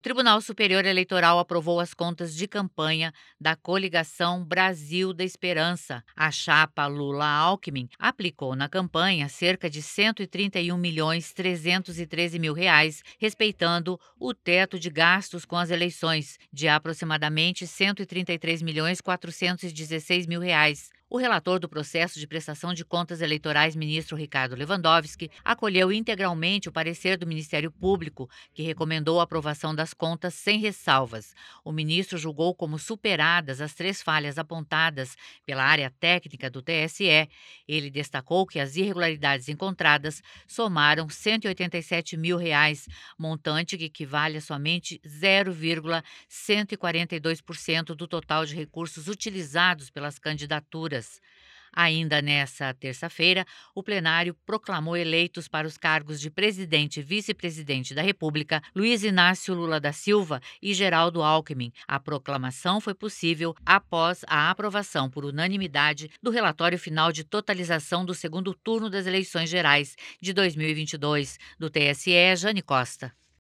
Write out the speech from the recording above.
Tribunal Superior Eleitoral aprovou as contas de campanha da coligação Brasil da Esperança. A chapa Lula-Alckmin aplicou na campanha cerca de R$ 131.313.000, respeitando o teto de gastos com as eleições, de aproximadamente R$ 133.416.000. O relator do processo de prestação de contas eleitorais, ministro Ricardo Lewandowski, acolheu integralmente o parecer do Ministério Público, que recomendou a aprovação das contas sem ressalvas. O ministro julgou como superadas as 3 falhas apontadas pela área técnica do TSE. Ele destacou que as irregularidades encontradas somaram R$ 187 mil, montante que equivale a somente 0,142% do total de recursos utilizados pelas candidaturas. Ainda nesta terça-feira, o plenário proclamou eleitos para os cargos de presidente e vice-presidente da República Luiz Inácio Lula da Silva e Geraldo Alckmin. A proclamação foi possível após a aprovação por unanimidade do relatório final de totalização do segundo turno das eleições gerais de 2022 do TSE. Jane Costa.